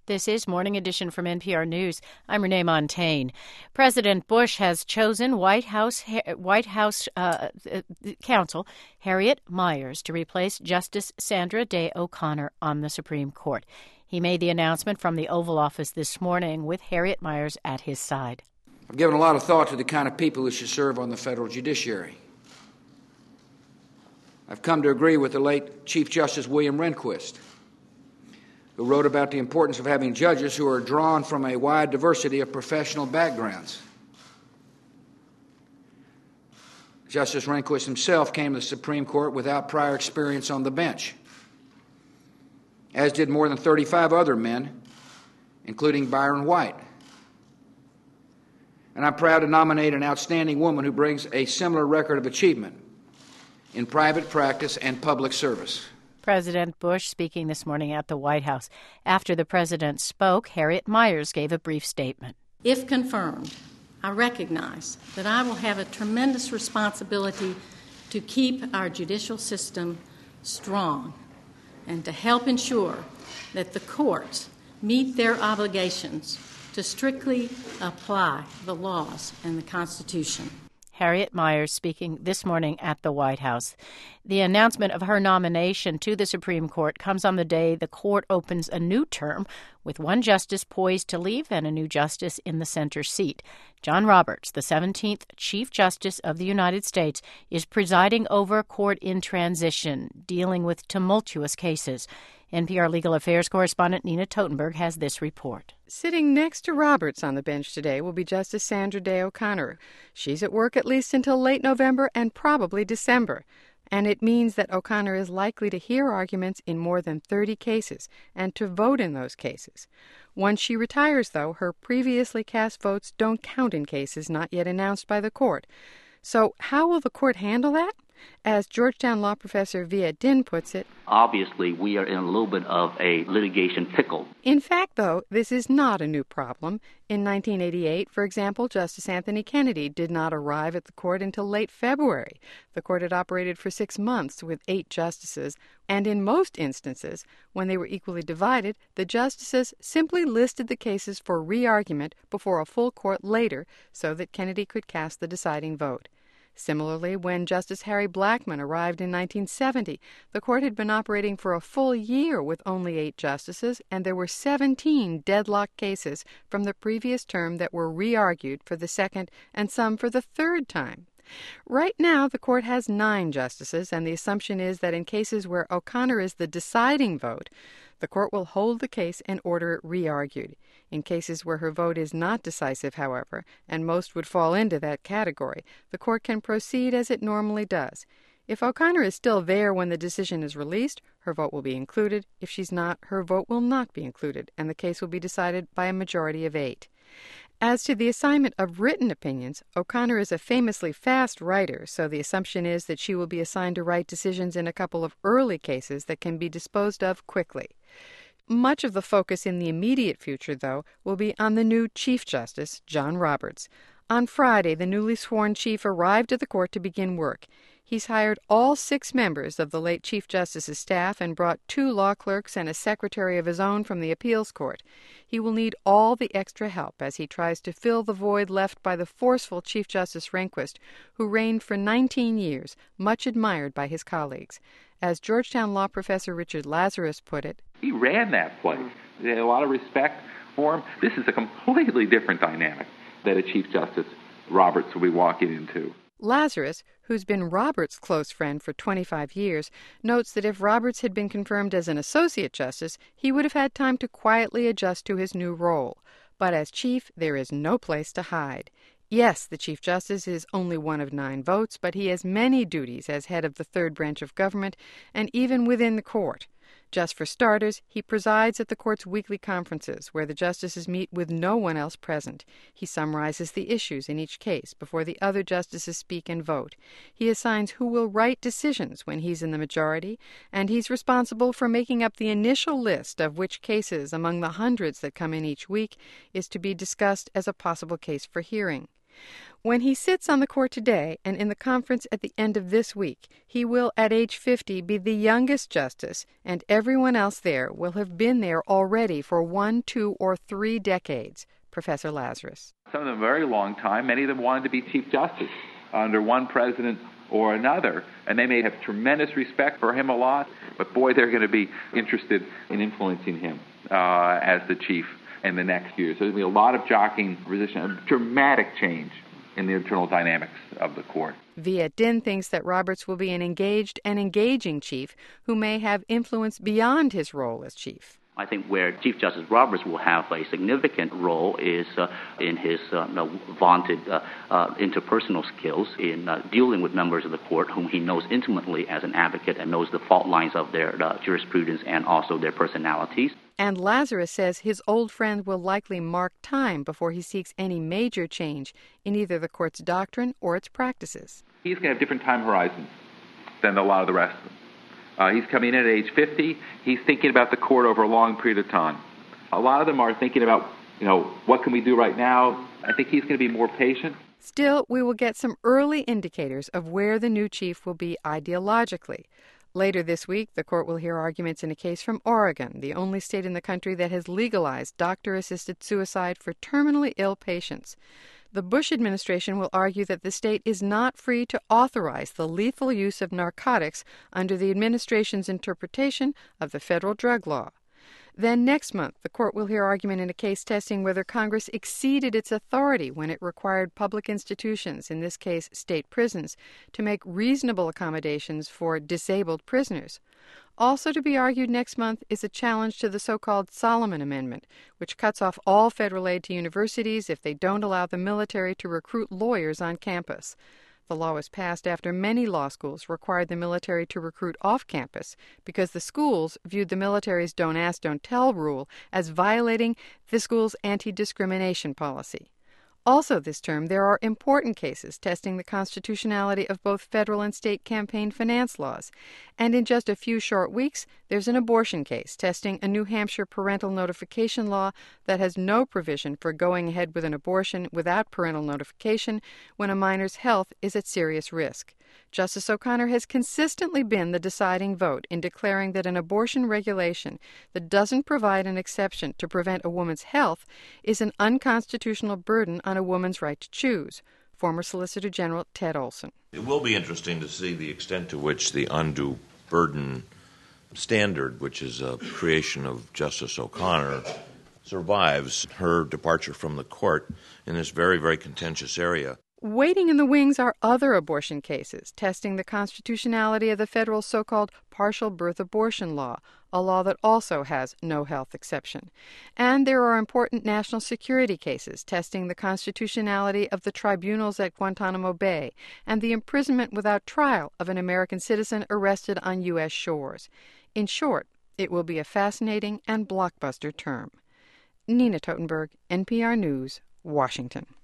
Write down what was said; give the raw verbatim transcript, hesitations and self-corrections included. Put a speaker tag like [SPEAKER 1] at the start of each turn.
[SPEAKER 1] This is Morning Edition from N P R News. I'm Renee Montaigne. President Bush has chosen White House White House uh, counsel Harriet Miers to replace Justice Sandra Day O'Connor on the Supreme Court. He made the announcement from the Oval Office this morning with Harriet Miers at his side.
[SPEAKER 2] I've given a lot of thought to the kind of people who should serve on the federal judiciary. I've come to agree with the late Chief Justice William Rehnquist, who wrote about the importance of having judges who are drawn from a wide diversity of professional backgrounds. Justice Rehnquist himself came to the Supreme Court without prior experience on the bench, as did more than thirty-five other men, including Byron White. And I'm proud to nominate an outstanding woman who brings a similar record of achievement in private practice and public service.
[SPEAKER 1] President Bush speaking this morning at the White House. After the president spoke, Harriet Miers gave a brief statement.
[SPEAKER 3] If confirmed, I recognize that I will have a tremendous responsibility to keep our judicial system strong and to help ensure that the courts meet their obligations to strictly apply the laws and the Constitution.
[SPEAKER 1] Harriet Miers speaking this morning at the White House. The announcement of her nomination to the Supreme Court comes on the day the court opens a new term, with one justice poised to leave and a new justice in the center seat. John Roberts, the seventeenth Chief Justice of the United States, is presiding over a court in transition, dealing with tumultuous cases. N P R legal affairs correspondent Nina Totenberg has this report.
[SPEAKER 4] Sitting next to Roberts on the bench today will be Justice Sandra Day O'Connor. She's at work at least until late November and probably December. And it means that O'Connor is likely to hear arguments in more than thirty cases and to vote in those cases. Once she retires, though, her previously cast votes don't count in cases not yet announced by the court. So how will the court handle that? As Georgetown law professor Viet Dinh puts it,
[SPEAKER 5] obviously we are in a little bit of a litigation pickle.
[SPEAKER 4] In fact, though, this is not a new problem. In nineteen eighty-eight, for example, Justice Anthony Kennedy did not arrive at the court until late February. The court had operated for six months with eight justices, and in most instances, when they were equally divided, the justices simply listed the cases for re-argument before a full court later so that Kennedy could cast the deciding vote. Similarly, when Justice Harry Blackmun arrived in nineteen seventy, the court had been operating for a full year with only eight justices, and there were seventeen deadlocked cases from the previous term that were re-argued for the second and some for the third time. Right now, the court has nine justices, and the assumption is that in cases where O'Connor is the deciding vote, the court will hold the case and order it re-argued. In cases where her vote is not decisive, however, and most would fall into that category, the court can proceed as it normally does. If O'Connor is still there when the decision is released, her vote will be included. If she's not, her vote will not be included, and the case will be decided by a majority of eight. As to the assignment of written opinions, O'Connor is a famously fast writer, so the assumption is that she will be assigned to write decisions in a couple of early cases that can be disposed of quickly. Much of the focus in the immediate future, though, will be on the new Chief Justice, John Roberts. On Friday, the newly sworn chief arrived at the court to begin work. He's hired all six members of the late Chief Justice's staff and brought two law clerks and a secretary of his own from the appeals court. He will need all the extra help as he tries to fill the void left by the forceful Chief Justice Rehnquist, who reigned for nineteen years, much admired by his colleagues. As Georgetown law professor Richard Lazarus put it,
[SPEAKER 6] he ran that place. They had a lot of respect for him. This is a completely different dynamic that a Chief Justice Roberts will be walking into.
[SPEAKER 4] Lazarus, who's been Roberts' close friend for twenty-five years, notes that if Roberts had been confirmed as an associate justice, he would have had time to quietly adjust to his new role. But as chief, there is no place to hide. Yes, the Chief Justice is only one of nine votes, but he has many duties as head of the third branch of government, and even within the court. Just for starters, he presides at the court's weekly conferences, where the justices meet with no one else present. He summarizes the issues in each case before the other justices speak and vote. He assigns who will write decisions when he's in the majority, and he's responsible for making up the initial list of which cases among the hundreds that come in each week is to be discussed as a possible case for hearing. When he sits on the court today and in the conference at the end of this week, he will, at age fifty, be the youngest justice, and everyone else there will have been there already for one, two, or three decades. Professor Lazarus.
[SPEAKER 6] Some of them a very long time. Many of them wanted to be Chief Justice under one president or another, and they may have tremendous respect for him a lot, but boy, they're going to be interested in influencing him uh, as the chief in the next year. So there's going to be a lot of jockeying, resistance, a dramatic change in the internal dynamics of the court.
[SPEAKER 4] Viet Din thinks that Roberts will be an engaged and engaging chief who may have influence beyond his role as chief.
[SPEAKER 5] I think where Chief Justice Roberts will have a significant role is uh, in his uh, you know, vaunted uh, uh, interpersonal skills in uh, dealing with members of the court whom he knows intimately as an advocate and knows the fault lines of their uh, jurisprudence and also their personalities.
[SPEAKER 4] And Lazarus says his old friend will likely mark time before he seeks any major change in either the court's doctrine or its practices.
[SPEAKER 6] He's going to have different time horizons than a lot of the rest of them. Uh, he's coming in at age fifty. He's thinking about the court over a long period of time. A lot of them are thinking about, you know, what can we do right now? I think he's going to be more patient.
[SPEAKER 4] Still, we will get some early indicators of where the new chief will be ideologically. Later this week, the court will hear arguments in a case from Oregon, the only state in the country that has legalized doctor-assisted suicide for terminally ill patients. The Bush administration will argue that the state is not free to authorize the lethal use of narcotics under the administration's interpretation of the federal drug law. Then next month, the court will hear argument in a case testing whether Congress exceeded its authority when it required public institutions, in this case state prisons, to make reasonable accommodations for disabled prisoners. Also to be argued next month is a challenge to the so-called Solomon Amendment, which cuts off all federal aid to universities if they don't allow the military to recruit lawyers on campus. The law was passed after many law schools required the military to recruit off campus because the schools viewed the military's don't ask, don't tell rule as violating the school's anti-discrimination policy. Also this term, there are important cases testing the constitutionality of both federal and state campaign finance laws. And in just a few short weeks, there's an abortion case testing a New Hampshire parental notification law that has no provision for going ahead with an abortion without parental notification when a minor's health is at serious risk. Justice O'Connor has consistently been the deciding vote in declaring that an abortion regulation that doesn't provide an exception to prevent a woman's health is an unconstitutional burden on a woman's right to choose. Former Solicitor General Ted Olson.
[SPEAKER 7] It will be interesting to see the extent to which the undue burden standard, which is a creation of Justice O'Connor, survives her departure from the court in this very, very contentious area.
[SPEAKER 4] Waiting in the wings are other abortion cases, testing the constitutionality of the federal so-called partial birth abortion law, a law that also has no health exception. And there are important national security cases testing the constitutionality of the tribunals at Guantanamo Bay and the imprisonment without trial of an American citizen arrested on U S shores. In short, it will be a fascinating and blockbuster term. Nina Totenberg, N P R News, Washington.